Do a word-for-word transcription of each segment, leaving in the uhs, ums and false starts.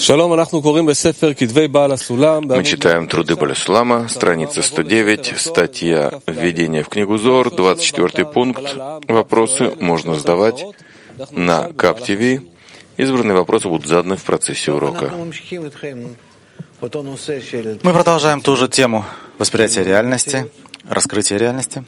Мы читаем труды Бааля Сулама, страница сто девять, статья «Введение в книгу Зоар», двадцать четвёртый пункт. Вопросы можно задавать на КАП-ТВ. Избранные вопросы будут заданы в процессе урока. Мы продолжаем ту же тему восприятия реальности, раскрытия реальности.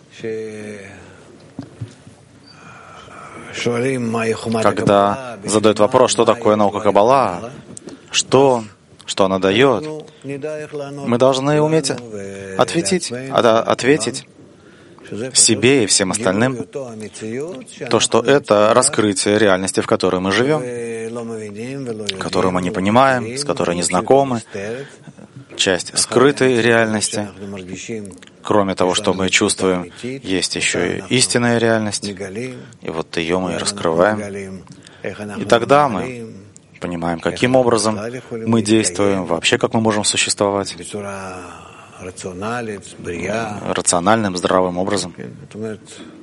Когда задают вопрос, что такое наука Каббала, что, что она дает, мы должны уметь ответить, ответить себе и всем остальным, то, что это раскрытие реальности, в которой мы живем, которую мы не понимаем, с которой не знакомы, часть скрытой реальности. Кроме того, что мы чувствуем, есть еще и истинная реальность, и вот ее мы раскрываем. И тогда мы понимаем, каким образом мы действуем, вообще как мы можем существовать рациональным, здравым образом. То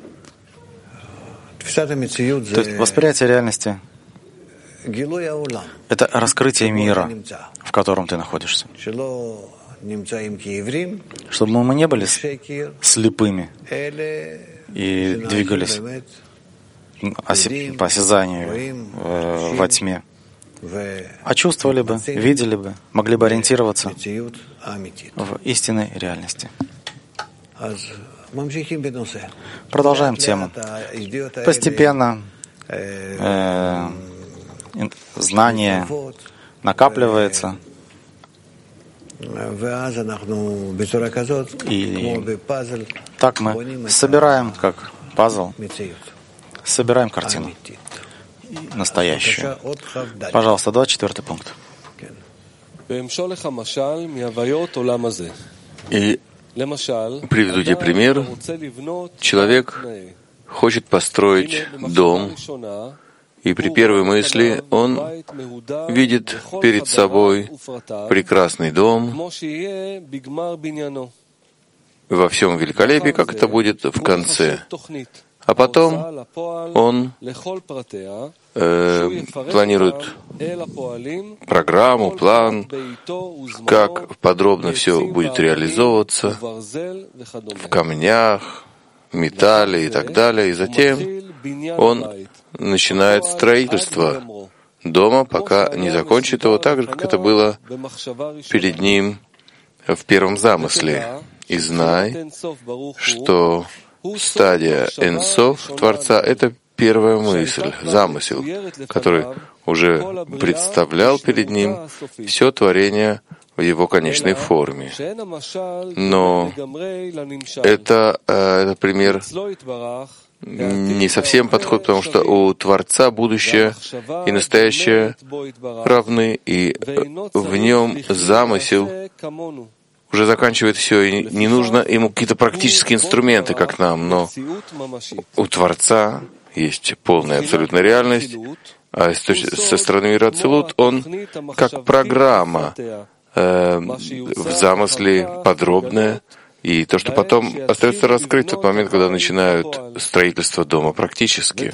есть восприятие реальности — это раскрытие мира, в котором ты находишься. Чтобы мы не были слепыми и двигались по осязанию э, во тьме, а чувствовали бы, видели бы, могли бы ориентироваться в истинной реальности. Продолжаем тему. Постепенно э, знание накапливается, и так мы собираем, как пазл, собираем картину настоящую. Пожалуйста, двадцать четвёртый пункт. И приведу тебе пример. Человек хочет построить дом, и при первой мысли он видит перед собой прекрасный дом во всем великолепии, как это будет в конце. А потом он э, планирует программу, план, как подробно все будет реализовываться в камнях, металле и так далее. И затем он начинает строительство дома, пока не закончит его, так же, как это было перед ним в первом замысле. И знай, что стадия Эн-Соф Творца — это первая мысль, замысел, который уже представлял перед ним все творение в его конечной форме. Но это, это пример не совсем подходит, потому что у Творца будущее и настоящее равны, и в нем замысел уже заканчивает все, и не нужно ему какие-то практические инструменты, как нам, но у Творца есть полная абсолютная реальность, а со стороны мира Ацилут он как программа э, в замысле подробная, и то, что потом остается раскрыть в тот момент, когда начинают строительство дома практически.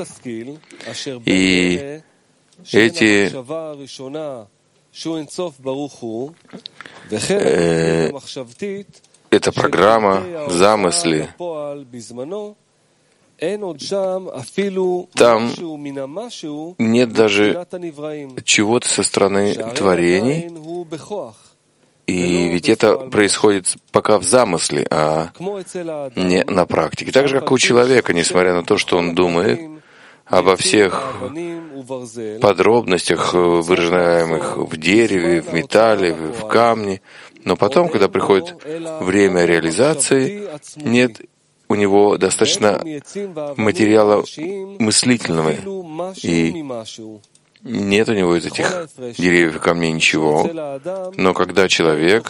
И эти э, эта программа в замысле, там нет даже чего-то со стороны творений, и ведь это происходит пока в замысле, а не на практике. Так же, как у человека, несмотря на то, что он думает обо всех подробностях, выражаемых в дереве, в металле, в камне, но потом, когда приходит время реализации, нет у него достаточно материала мыслительного, и нет у него из этих деревьев и камней ничего. Но когда человек,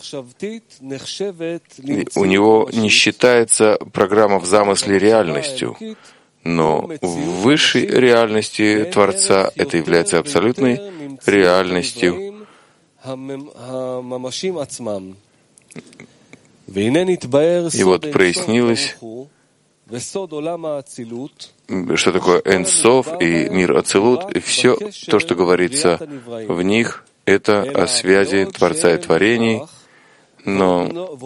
у него не считается программа в замысле реальностью, но в высшей реальности Творца это является абсолютной реальностью. И вот прояснилось, что такое Эн-Соф и мир Ацилут, и все то, что говорится в них, это о связи Творца и творений, но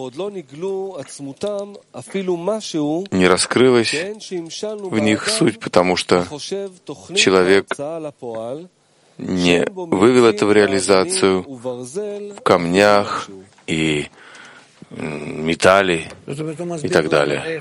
не раскрылась в них суть, потому что человек не вывел это в реализацию в камнях и металле и так далее.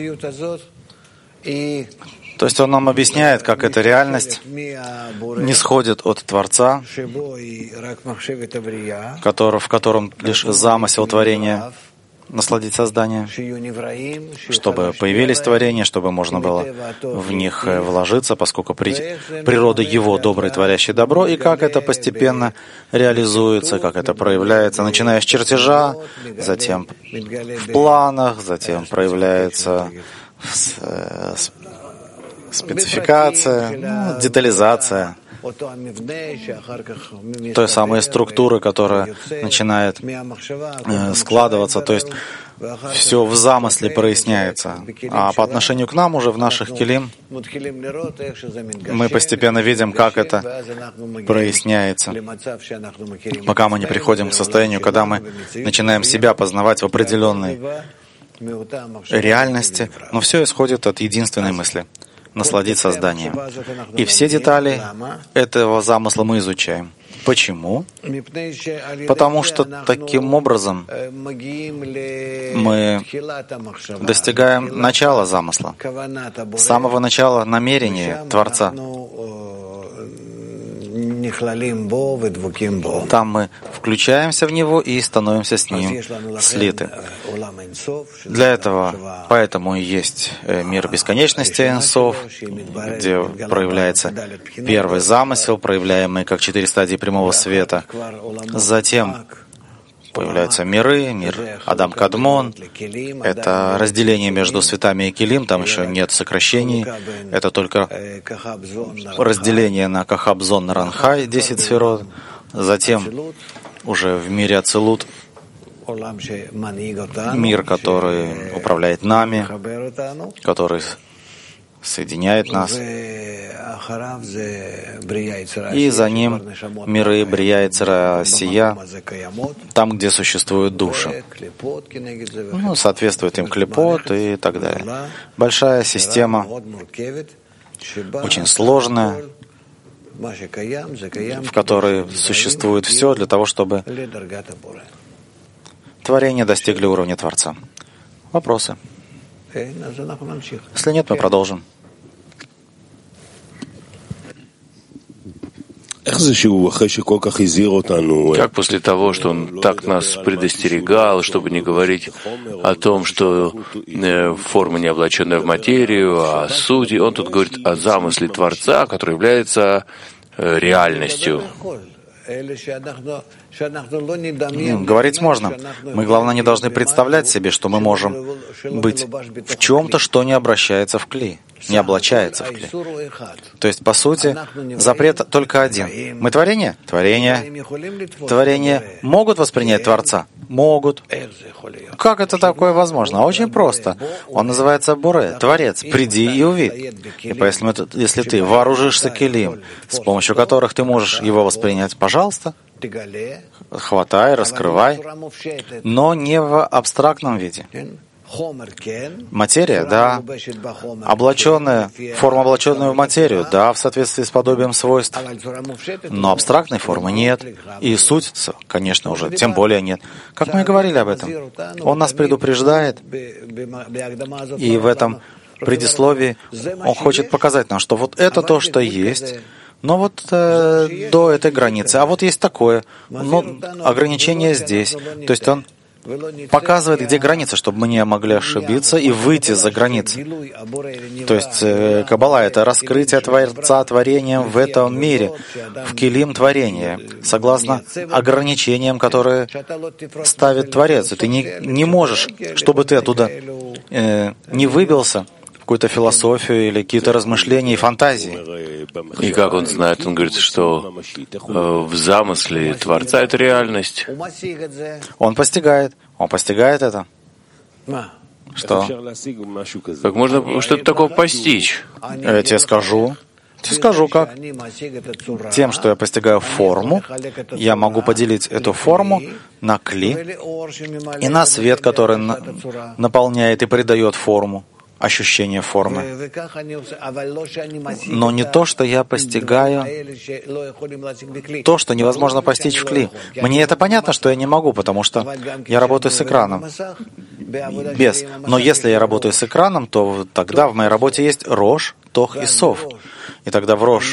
То есть он нам объясняет, как эта реальность не сходит от Творца, который, в котором лишь замысел творения насладить создание, чтобы появились творения, чтобы можно было в них вложиться, поскольку при, природа Его доброе, творящее добро, и как это постепенно реализуется, как это проявляется, начиная с чертежа, затем в планах, затем проявляется в спецификация, ну, детализация той самой структуры, которая начинает э, складываться, то есть все в замысле проясняется. А по отношению к нам уже в наших килим мы постепенно видим, как это проясняется, пока мы не приходим к состоянию, когда мы начинаем себя познавать в определенной реальности, но все исходит от единственной мысли — насладить созданием. И все детали этого замысла мы изучаем. Почему? Потому что таким образом мы достигаем начала замысла, самого начала намерения Творца. Там мы включаемся в него и становимся с ним слиты. Для этого, поэтому и есть мир бесконечности Энсов, где проявляется первый замысел, проявляемый как четыре стадии прямого света. Затем появляются миры, мир Адам Кадмон. Это разделение между светами и Келим, там еще нет сокращений. Это только разделение на Кахабзон, Ранхай, десять сферот. Затем уже в мире Ацилут мир, который управляет нами, который соединяет нас. И за ним миры Брия и Цара Сия, там, где существуют души. Ну, соответствует им клипот и так далее. Большая система, очень сложная, в которой существует все для того, чтобы творения достигли уровня Творца. Вопросы? Если нет, мы продолжим. Как после того, что он так нас предостерегал, чтобы не говорить о том, что форма не облаченная в материю, а суть, он тут говорит о замысле Творца, который является реальностью. Говорить можно. Мы, главное, не должны представлять себе, что мы можем быть в чем-то, что не обращается в кли, не облачается в кли. То есть, по сути, запрет только один. Мы творение? Творение. Творение могут воспринять Творца? Могут. Как это такое возможно? Очень просто. Он называется Боре, Творец. Приди и увидь. И поэтому, если ты вооружишься келим, с помощью которых ты можешь его воспринять, пожалуйста, хватай, раскрывай, но не в абстрактном виде. Материя, да. Облаченная, форма, облаченная в материю, да, в соответствии с подобием свойств. Но абстрактной формы нет. И суть, конечно, уже тем более нет. Как мы и говорили об этом. Он нас предупреждает. И в этом предисловии он хочет показать нам, что вот это то, что есть, но вот э, до этой границы. А вот есть такое, но ограничение здесь. То есть он показывает, где граница, чтобы мы не могли ошибиться и выйти за границы. То есть э, Каббала — это раскрытие Творца творением в этом мире, в килим творения, согласно ограничениям, которые ставит Творец. И ты не, не можешь, чтобы ты оттуда э, не выбился, какую-то философию или какие-то размышления и фантазии. И как он знает? Он говорит, что э, в замысле Творца это реальность. Он постигает. Он постигает это. Что? Как можно что-то такое постичь? Я тебе скажу. Скажу как. Тем, что я постигаю форму, я могу поделить эту форму на кли и на свет, который на, наполняет и придает форму, ощущение формы. Но не то, что я постигаю, то, что невозможно постичь в кли. Мне это понятно, что я не могу, потому что я работаю с экраном. Без. Но если я работаю с экраном, то тогда в моей работе есть Рош, Тох и Сов. И тогда в Рош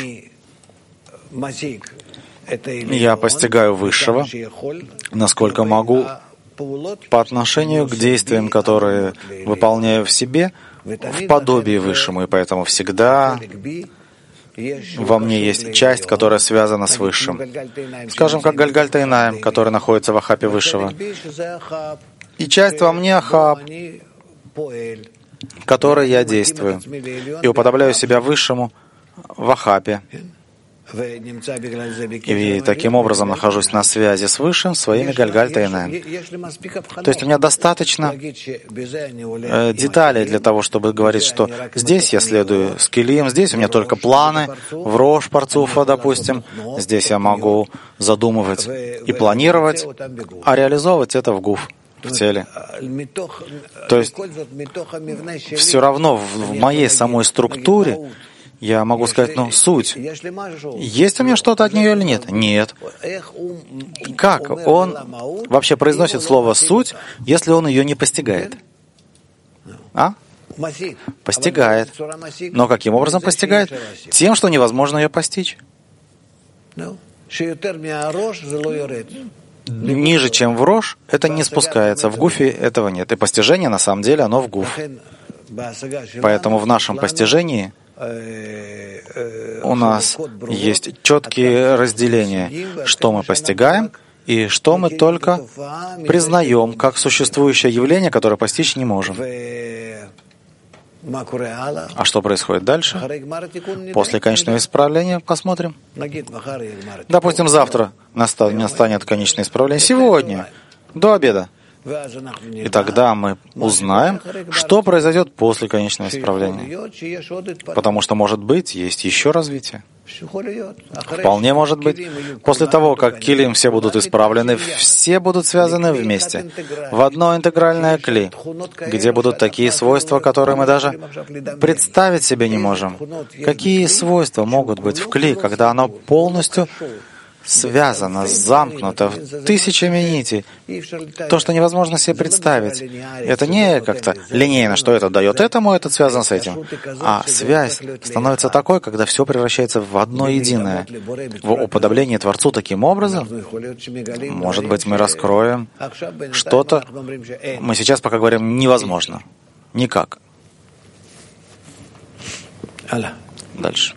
я постигаю Высшего, насколько могу, по отношению к действиям, которые выполняю в себе, в подобии Высшему. И поэтому всегда во мне есть часть, которая связана с Высшим. Скажем, как Гальгальта Инаим, который находится в Ахапе Высшего. И часть во мне Ахап, которой я действую. И уподобляю себя Высшему в Ахапе. И таким образом нахожусь на связи с Высшим своими Гальгальта Инаим. То есть у меня достаточно э, деталей для того, чтобы говорить, что здесь я следую с Килим, здесь у меня только планы, в Рош Парцуфа, допустим, здесь я могу задумывать и планировать, а реализовывать это в Гуф, в теле. То есть все равно в моей самой структуре я могу сказать, ну, суть. Есть у меня что-то от нее или нет? Нет. Как он вообще произносит слово «суть», если он ее не постигает? А? Постигает. Но каким образом постигает? Тем, что невозможно ее постичь. Ниже, чем в Рош, это не спускается. В Гуфе этого нет. И постижение, на самом деле, оно в Гуф. Поэтому в нашем постижении у нас есть четкие разделения, что мы постигаем и что мы только признаем как существующее явление, которое постичь не можем. А что происходит дальше? После конечного исправления посмотрим. Допустим, завтра настанет конечное исправление. Сегодня, до обеда. И тогда мы узнаем, что произойдет после конечного исправления. Потому что, может быть, есть еще развитие. Вполне может быть. После того, как килим все будут исправлены, все будут связаны вместе, в одно интегральное кли, где будут такие свойства, которые мы даже представить себе не можем. Какие свойства могут быть в кли, когда оно полностью связано, замкнуто в тысячами нитей. То, что невозможно себе представить. Это не как-то линейно, что это дает этому, этот связан с этим. А связь становится такой, когда все превращается в одно единое. В уподоблении Творцу таким образом, может быть, мы раскроем что-то. Мы сейчас пока говорим «невозможно». Никак. Дальше.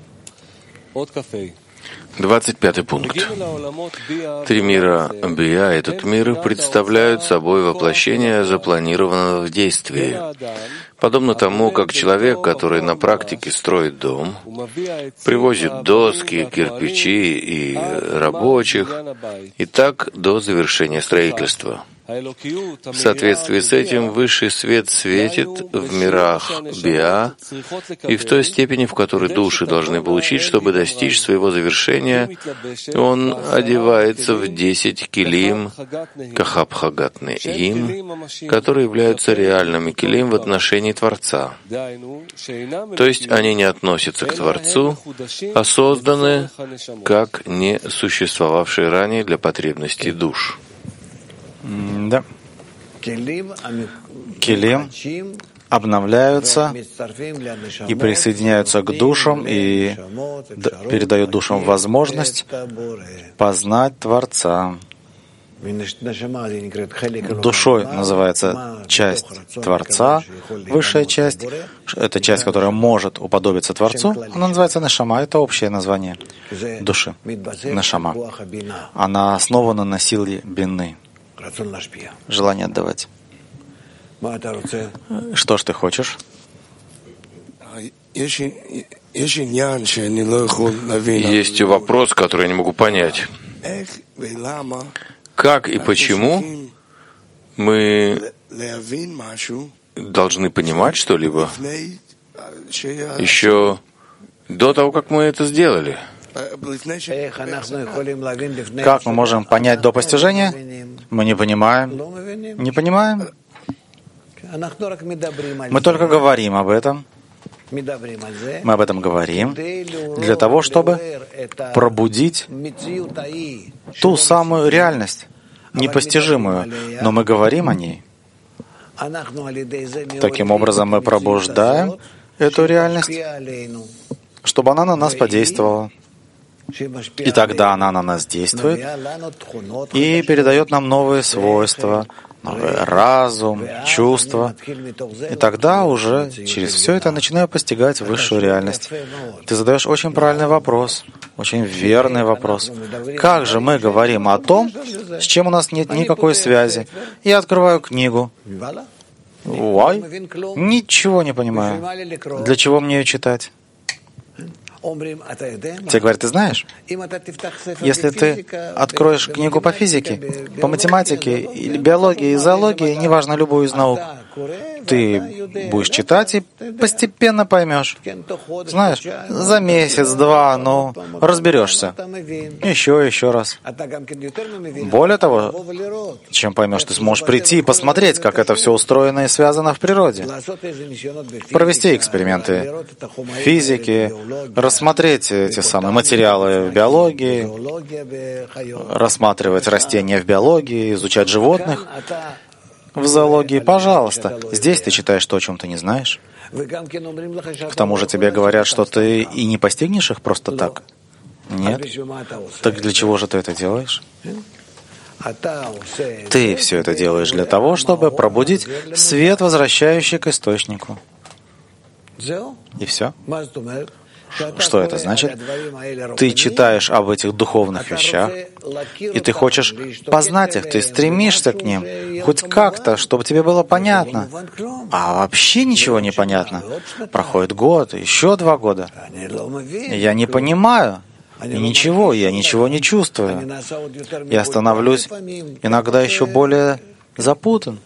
двадцать пятый пункт. Три мира Бия, этот мир, представляют собой воплощение запланированного в действии. Подобно тому, как человек, который на практике строит дом, привозит доски, кирпичи и рабочих, и так до завершения строительства. В соответствии с этим высший свет светит в мирах Биа и в той степени, в которой души должны получить, чтобы достичь своего завершения, он одевается в десять килим кахабхагатны им, которые являются реальными килим в отношении Творца. То есть они не относятся к Творцу, а созданы как не существовавшие ранее для потребностей душ. Да. Килим обновляются и присоединяются к душам и передают душам возможность познать Творца. Душой называется часть Творца, высшая часть. Это часть, которая может уподобиться Творцу. Она называется Нешама. Это общее название души. Нешама. Она основана на силе бины. Желание отдавать. Что ж ты хочешь? Есть вопрос, который я не могу понять. Как и почему мы должны понимать что-либо еще до того, как мы это сделали. Как мы можем понять до постижения? Мы не понимаем. Не понимаем? Мы только говорим об этом. Мы об этом говорим для того, чтобы пробудить ту самую реальность, непостижимую, но мы говорим о ней. Таким образом, мы пробуждаем эту реальность, чтобы она на нас подействовала. И тогда она на нас действует и передает нам новые свойства, новый разум, чувства. И тогда уже через все это начинаю постигать высшую реальность. Ты задаешь очень правильный вопрос, очень верный вопрос. Как же мы говорим о том, с чем у нас нет никакой связи? Я открываю книгу. Ой, ничего не понимаю. Для чего мне ее читать? Тебе говорят, ты знаешь, если ты откроешь книгу по физике, по математике, или биологии, и зоологии, неважно, любую из наук, ты будешь читать и постепенно поймешь. Знаешь, за месяц-два, ну, разберешься. Еще, еще раз. Более того, чем поймешь, ты сможешь прийти и посмотреть, как это все устроено и связано в природе. Провести эксперименты в физике, рассмотреть эти самые материалы в биологии, рассматривать растения в биологии, изучать животных в зоологии. Пожалуйста, здесь ты читаешь то, о чем ты не знаешь. К тому же тебе говорят, что ты и не постигнешь их просто так. Нет. Так для чего же ты это делаешь? Ты все это делаешь для того, чтобы пробудить свет, возвращающий к источнику. И все. Что это значит? Ты читаешь об этих духовных вещах, и ты хочешь познать их, ты стремишься к ним, хоть как-то, чтобы тебе было понятно. А вообще ничего не понятно. Проходит год, еще два года. Я не понимаю. И ничего, я ничего не чувствую. Я становлюсь иногда еще более запутан.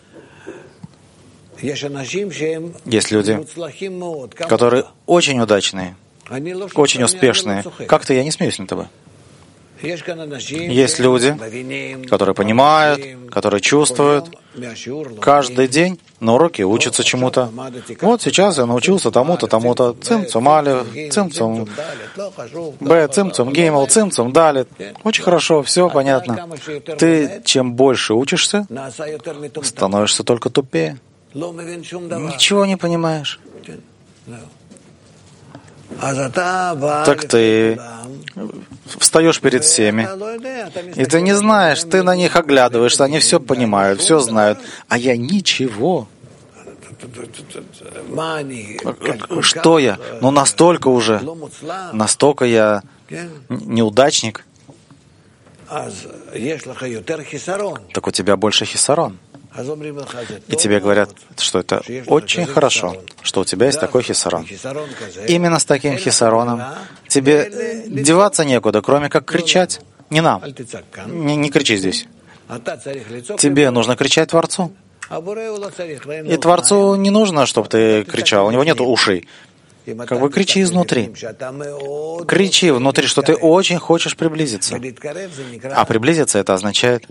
Есть люди, которые очень удачные, очень успешные. Как-то я не смеюсь над тобой. Есть люди, которые понимают, которые чувствуют. Каждый день на уроке учатся чему-то. Вот сейчас я научился тому-то, тому-то. Цимцум алиф, цимцум б, цимцум геймел, цимцум далит. Очень хорошо, все понятно. Ты чем больше учишься, становишься только тупее. Ничего не понимаешь. Так ты встаешь перед всеми, и ты не знаешь, ты на них оглядываешься, они все понимают, все знают, а я ничего. Что я? Ну настолько уже, настолько я неудачник. Так у тебя больше хисарон. И тебе говорят, что это очень хорошо, что у тебя есть такой хисарон. Именно с таким хисароном тебе деваться некуда, кроме как кричать. Не нам. Не, не кричи здесь. Тебе нужно кричать Творцу. И Творцу не нужно, чтобы ты кричал. У него нет ушей. Как бы кричи изнутри. Кричи внутри, что ты очень хочешь приблизиться. А приблизиться — это означает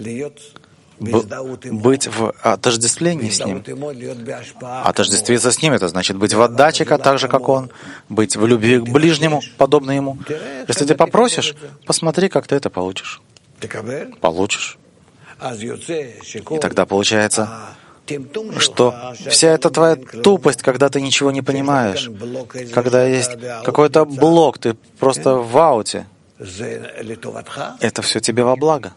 быть в отождествлении с Ним. Отождествиться с Ним — это значит быть в отдаче, так же, как Он, быть в любви к ближнему, подобно Ему. Если ты попросишь, посмотри, как ты это получишь. Получишь. И тогда получается, что вся эта твоя тупость, когда ты ничего не понимаешь, когда есть какой-то блок, ты просто в ауте, это все тебе во благо.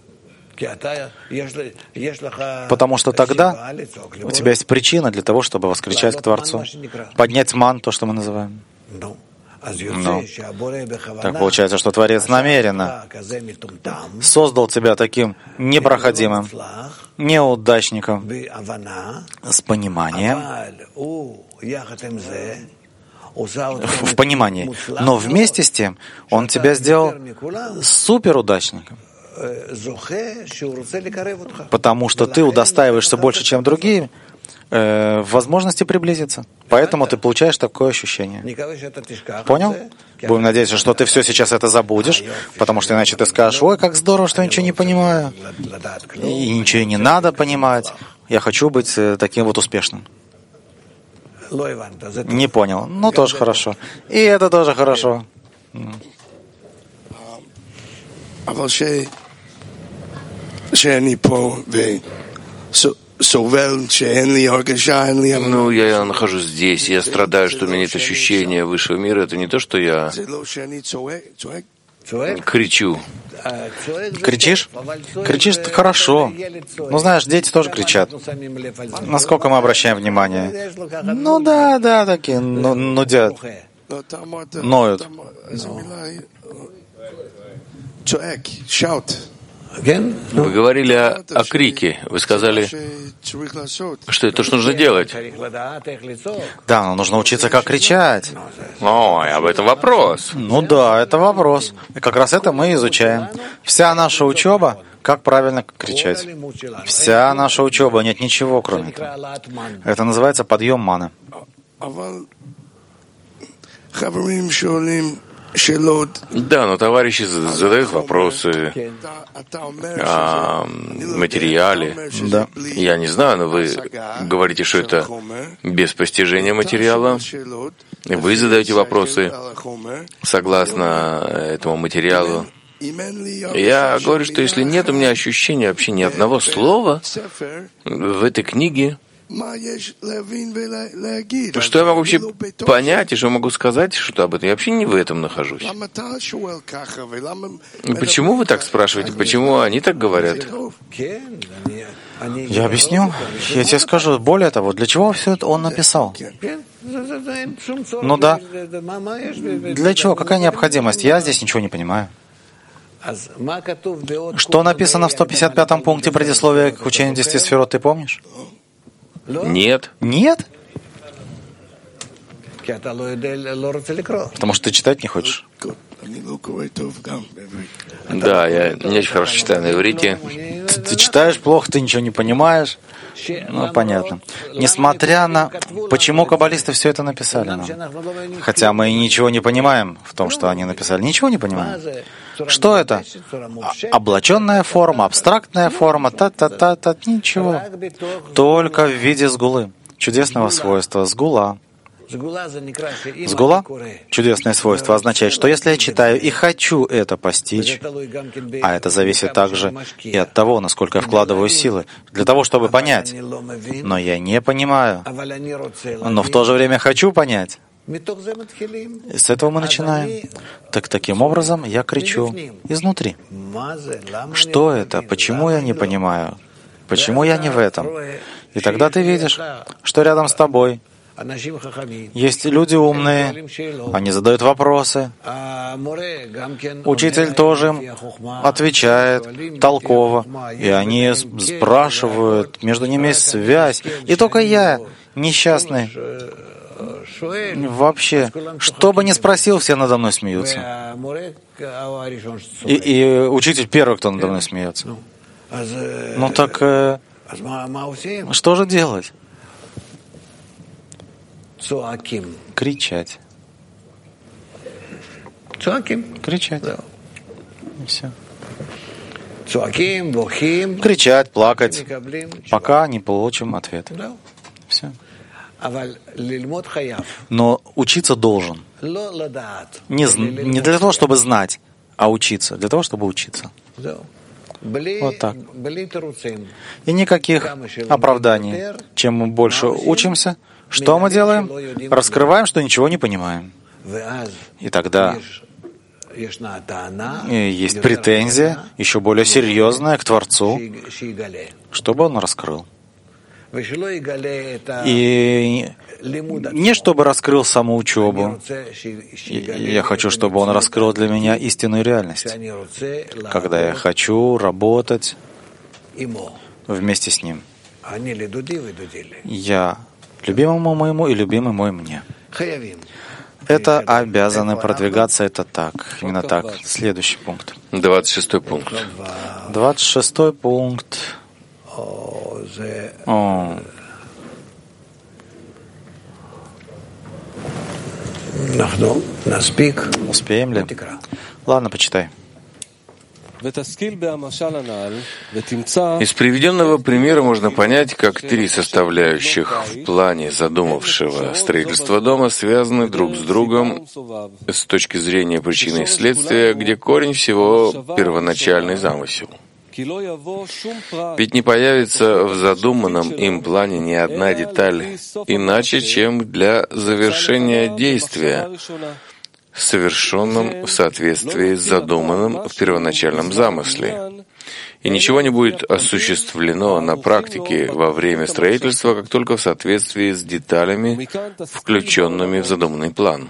Потому что тогда у тебя есть причина для того, чтобы воскричать к Творцу, поднять ман, то, что мы называем. Ну, так получается, что Творец намеренно создал тебя таким непроходимым, неудачником, с пониманием, в понимании. Но вместе с тем Он тебя сделал суперудачником. Потому что ты удостаиваешься больше, чем другие, э, возможности приблизиться. Поэтому ты получаешь такое ощущение. Понял? Будем надеяться, что ты все сейчас это забудешь, потому что иначе ты скажешь: ой, как здорово, что я ничего не понимаю. И ничего не надо понимать. Я хочу быть таким вот успешным. Не понял. Ну, тоже хорошо. И это тоже хорошо. Ну, я нахожусь здесь, я страдаю, что у меня нет ощущения высшего мира. Это не то, что я кричу. Кричишь? Кричишь — это хорошо. Ну, знаешь, дети тоже кричат. Насколько мы обращаем внимание? Ну да, да, такие, ну, нудят, ноют. Вы говорили о, о крике. Вы сказали, что это то, что нужно делать. Да, но нужно учиться, как кричать. Ой, об этом вопрос. Ну да, это вопрос. И как раз это мы изучаем. Вся наша учеба, как правильно кричать. Вся наша учеба, нет ничего кроме этого. Это называется подъем маны. Да, но товарищи задают вопросы о материале. Да. Я не знаю, но вы говорите, что это без постижения материала. Вы задаете вопросы согласно этому материалу. Я говорю, что если нет у меня ощущения вообще ни одного слова в этой книге, то что я могу вообще понять и что могу сказать что об этом? Я вообще не в этом нахожусь. Почему вы так спрашиваете? Почему они так говорят? Я объясню. Я тебе скажу. Более того, для чего все это он написал? Ну да. Для чего? Какая необходимость? Я здесь ничего не понимаю. Что написано в сто пятьдесят пятом пункте предисловия к учению десяти сферот, ты помнишь? Нет. Нет? Потому что ты читать не хочешь. Да, я не очень хорошо читаю на иврите. Ты, ты читаешь плохо, ты ничего не понимаешь. Ну, понятно. Несмотря на... Почему каббалисты все это написали нам? Хотя мы ничего не понимаем в том, что они написали. Ничего не понимаем. Что это? Облаченная форма, абстрактная форма, та-та-та-та, ничего. Только в виде сгулы. Чудесного свойства. Сгула. Сгула, чудесное свойство, означает, что если я читаю и хочу это постичь, а это зависит также и от того, насколько я вкладываю силы, для того, чтобы понять, но я не понимаю, но в то же время хочу понять. С этого мы начинаем. Так таким образом я кричу изнутри. Что это? Почему я не понимаю? Почему я не в этом? И тогда ты видишь, что рядом с тобой есть люди умные, они задают вопросы. Учитель тоже им отвечает толково, и они спрашивают, между ними есть связь. И только я, несчастный, вообще, что бы ни спросил, все надо мной смеются. И, и учитель первый, кто надо мной смеется. Ну так, э, что же делать? Кричать. Кричать. И все. Кричать, плакать, пока не получим ответ. Все. Но учиться должен. Не, не для того, чтобы знать, а учиться. Для того, чтобы учиться. Вот так. И никаких оправданий. Чем мы больше учимся, что мы делаем? Раскрываем, что ничего не понимаем. И тогда есть претензия, еще более серьезная, к Творцу, чтобы Он раскрыл. И не чтобы раскрыл саму учебу. Я хочу, чтобы Он раскрыл для меня истинную реальность. Когда я хочу работать вместе с Ним. Я любимому моему и любимый мой мне. Это обязаны продвигаться, это так, именно так. Следующий пункт. Двадцать шестой пункт. Двадцать шестой пункт. О. Успеем ли? Ладно, почитай. Из приведенного примера можно понять, как три составляющих в плане задумавшего строительства дома связаны друг с другом с точки зрения причины и следствия, где корень всего — первоначальный замысел. Ведь не появится в задуманном им плане ни одна деталь иначе, чем для завершения действия, совершенном в соответствии с задуманным в первоначальном замысле. И ничего не будет осуществлено на практике во время строительства, как только в соответствии с деталями, включенными в задуманный план.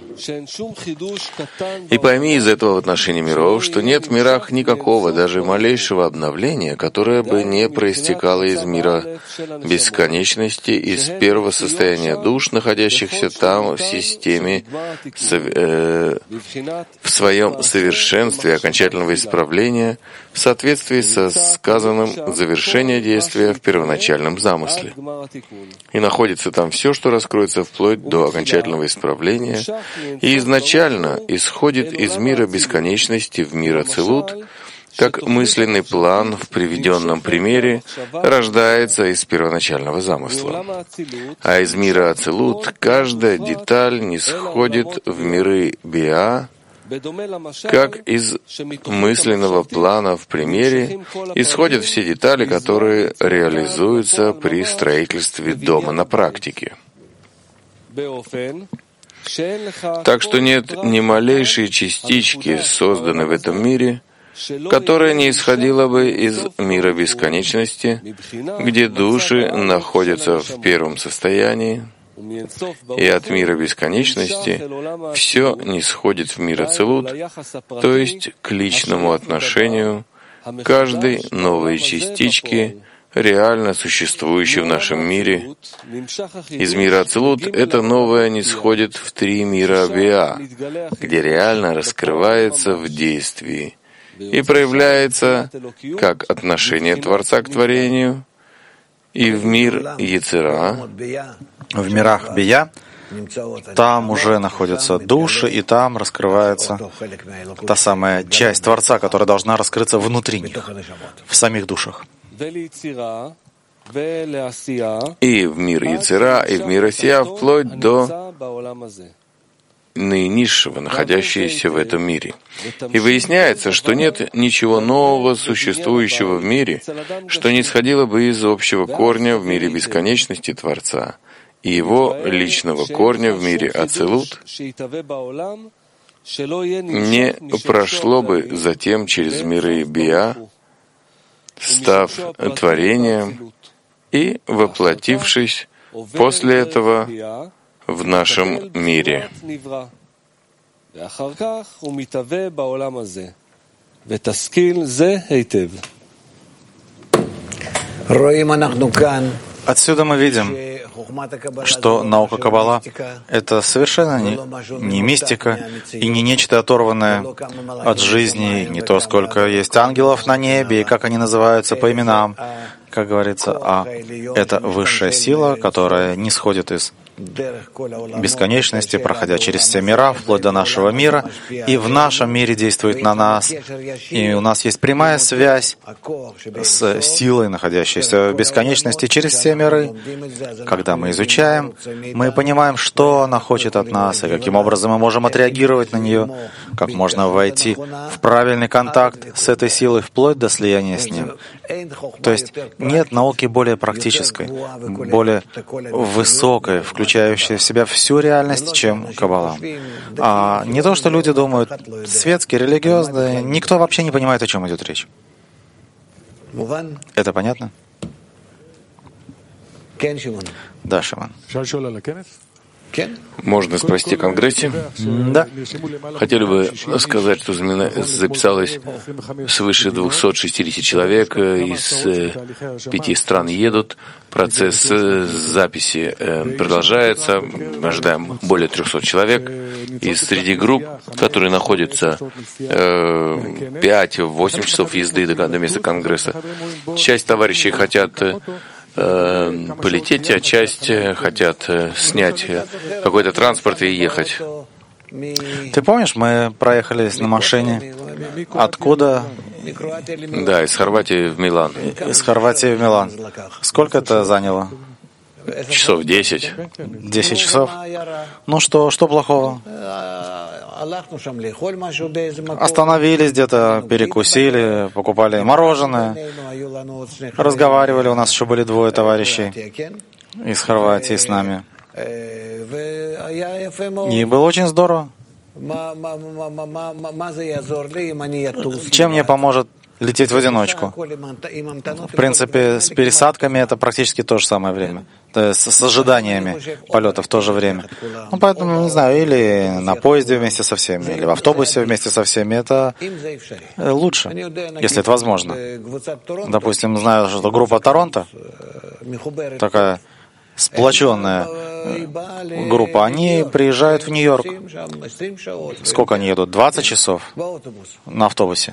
И пойми из этого в отношении миров, что нет в мирах никакого, даже малейшего обновления, которое бы не проистекало из мира бесконечности, из первого состояния душ, находящихся там в системе, э, в своем совершенстве окончательного исправления, в соответствии со сказанным завершение действия в первоначальном замысле. И находится там все, что раскроется вплоть до окончательного исправления, и изначально исходит из мира бесконечности в мир Ацилут, как мысленный план в приведенном примере рождается из первоначального замысла. А из мира Ацилут каждая деталь нисходит в миры Биа, как из мысленного плана в примере исходят все детали, которые реализуются при строительстве дома на практике. Так что нет ни малейшей частички, созданной в этом мире, которая не исходила бы из мира бесконечности, где души находятся в первом состоянии, и от мира бесконечности все нисходит в мир Ацилут, то есть к личному отношению каждой новой частички, реально существующей в нашем мире. Из мира Ацилут это новое нисходит в три мира Биа, где реально раскрывается в действии и проявляется как отношение Творца к творению, и в мир Йецер-Ара. В мирах Бия там уже находятся души, и там раскрывается та самая часть Творца, которая должна раскрыться внутри них, в самих душах. И в мир Йецер-Ара, и в мир Асия, вплоть до наинизшего, находящегося в этом мире. И выясняется, что нет ничего нового, существующего в мире, что не исходило бы из общего корня в мире бесконечности Творца и его личного корня в мире Ацилут, не прошло бы затем через миры Биа, став творением и воплотившись после этого в нашем мире. Отсюда мы видим, что наука Каббала — это совершенно не, не мистика и не нечто оторванное от жизни, не то, сколько есть ангелов на небе и как они называются по именам, как говорится, а это высшая сила, которая нисходит из бесконечности, проходя через все мира, вплоть до нашего мира, и в нашем мире действует на нас. И у нас есть прямая связь с силой, находящейся в бесконечности через все миры. Когда мы изучаем, мы понимаем, что она хочет от нас, и каким образом мы можем отреагировать на нее, как можно войти в правильный контакт с этой силой вплоть до слияния с ним. То есть нет науки более практической, более высокой, включающей в себя всю реальность, чем Каббала. А не то, что люди думают, светские, религиозные, никто вообще не понимает, о чем идет речь. Это понятно? Да, Шимон. Можно спросить о Конгрессе? Да. Хотели бы сказать, что записалось свыше двухсот шестидесяти человек, из пяти стран едут. Процесс записи продолжается. Мы ожидаем более трехсот человек. И среди групп, которые находятся пять-восемь часов езды до места Конгресса, часть товарищей хотят полететь, а часть хотят снять какой-то транспорт и ехать. Ты помнишь, мы проехались на машине? Откуда? Да, из Хорватии в Милан. Из Хорватии в Милан. Сколько это заняло? Часов десять. Десять часов? Ну что, что плохого? Остановились где-то, перекусили, покупали мороженое, разговаривали, у нас еще были двое товарищей из Хорватии с нами. И было очень здорово. Чем мне поможет лететь в одиночку? В принципе, с пересадками это практически то же самое время. С, с ожиданиями полета в то же время. Ну, поэтому, не знаю, или на поезде вместе со всеми, или в автобусе вместе со всеми. Это лучше, если это возможно. Допустим, знаю, что группа Торонто, такая сплоченная группа, они приезжают в Нью-Йорк. Сколько они едут? двадцать часов на автобусе.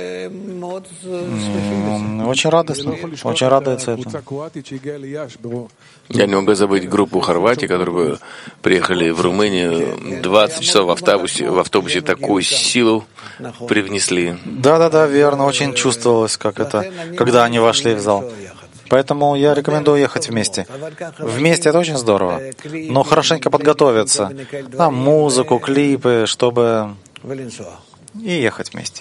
Очень радостно. Очень радуется это. Я не могу забыть группу Хорватии, которые приехали в Румынию. двадцать часов в автобусе, в автобусе такую силу привнесли. Да-да-да, верно. Очень чувствовалось, как это, когда они вошли в зал. Поэтому я рекомендую ехать вместе. Вместе это очень здорово. Но хорошенько подготовиться. Там музыку, клипы, чтобы и ехать вместе.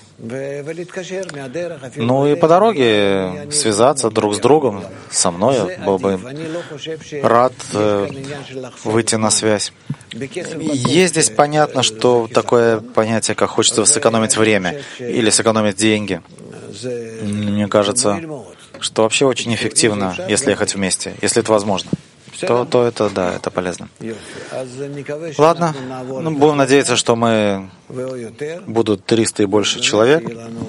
Ну и по дороге связаться друг с другом. Со мной я был бы рад э, выйти на связь. Есть здесь понятно, что такое понятие, как хочется сэкономить время или сэкономить деньги. Мне кажется, что вообще очень эффективно, если ехать вместе, если это возможно. То, то это, да, это полезно. Ладно, ну, будем надеяться, что мы будут триста и больше человек,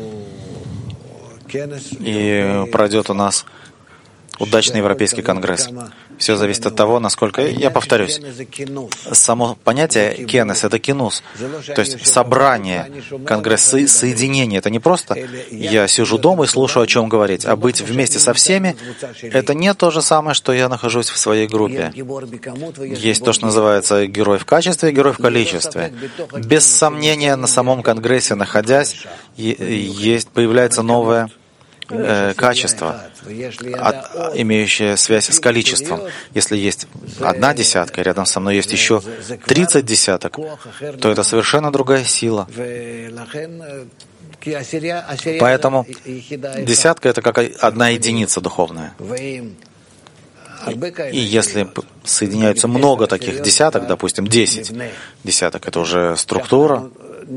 и пройдет у нас удачный Европейский конгресс. Все зависит от того, насколько... Я повторюсь, само понятие «кенес» — это кинус, то есть собрание, конгресс, соединение. Это не просто я сижу дома и слушаю, о чем говорить, а быть вместе со всеми — это не то же самое, что я нахожусь в своей группе. Есть то, что называется герой в качестве и герой в количестве. Без сомнения, на самом конгрессе, находясь, есть, появляется новое Э, качество, от, имеющее связь с количеством. Если есть одна десятка, рядом со мной есть еще тридцать десяток, то это совершенно другая сила. Поэтому десятка — это как одна единица духовная. И если соединяются много таких десяток, допустим, десять десяток, это уже структура.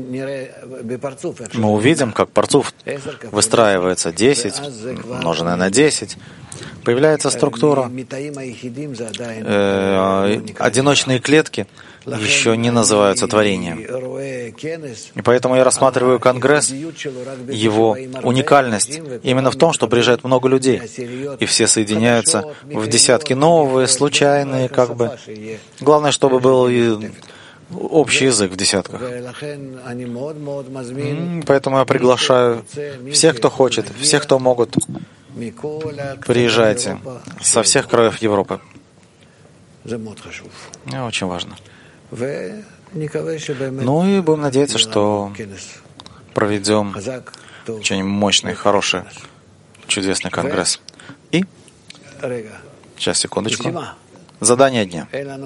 Мы увидим, как парцуф выстраивается десять, умноженное на десять. Появляется структура. Э, одиночные клетки еще не называются творением. И поэтому я рассматриваю конгресс, его уникальность именно в том, что приезжает много людей, и все соединяются в десятки новые, случайные, как бы. Главное, чтобы был и общий язык в десятках. Поэтому я приглашаю всех, кто хочет, всех, кто могут. Приезжайте со всех краев Европы. Это очень важно. Ну и будем надеяться, что проведем очень мощный, хороший, чудесный конгресс. И, сейчас, секундочку. Задание дня.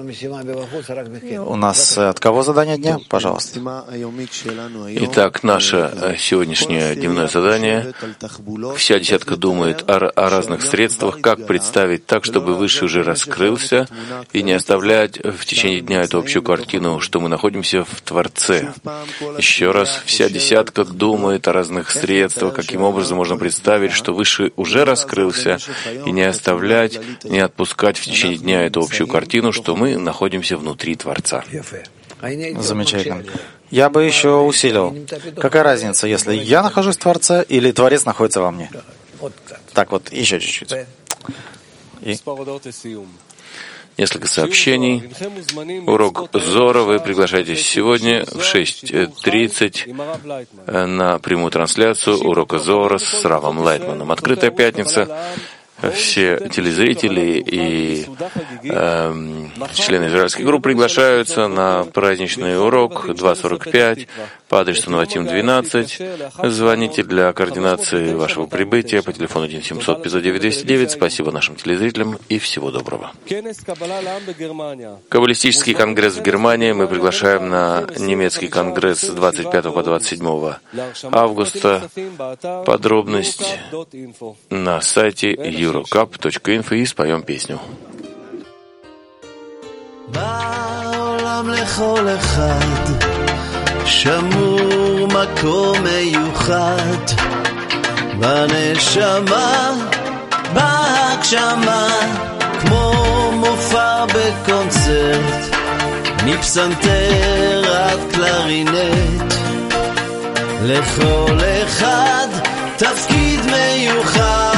У нас от кого задание дня? Пожалуйста. Итак, наше сегодняшнее дневное задание. Вся десятка думает о, о разных средствах, как представить так, чтобы Высший уже раскрылся, и не оставлять в течение дня эту общую картину, что мы находимся в Творце. Еще раз, вся десятка думает о разных средствах, каким образом можно представить, что Высший уже раскрылся, и не оставлять, не отпускать в течение дня эту общую картину, что мы находимся внутри Творца. Замечательно. Я бы еще усилил. Какая разница, если я нахожусь в Творце или Творец находится во мне? Так вот, еще чуть-чуть. И... Несколько сообщений. Урок Зора вы приглашаетесь сегодня в шесть тридцать на прямую трансляцию урока Зора с Равом Лайтманом. Открытая пятница. Все телезрители и э, члены израильских групп приглашаются на праздничный урок два сорок пять по адресу Новатим двенадцать. Звоните для координации вашего прибытия по телефону один семьсот пятьсот девять двести девять. Спасибо нашим телезрителям и всего доброго. Каббалистический конгресс в Германии. Мы приглашаем на немецкий конгресс с двадцать пятого по двадцать седьмого августа. Подробность на сайте eurocap точка инфо и споем песню. שמור מקום מיוחד בנשמה, בהגשמה, כמו מופע בקונצרט, מפסנתר עד קלרינט, לכל אחד תפקיד מיוחד.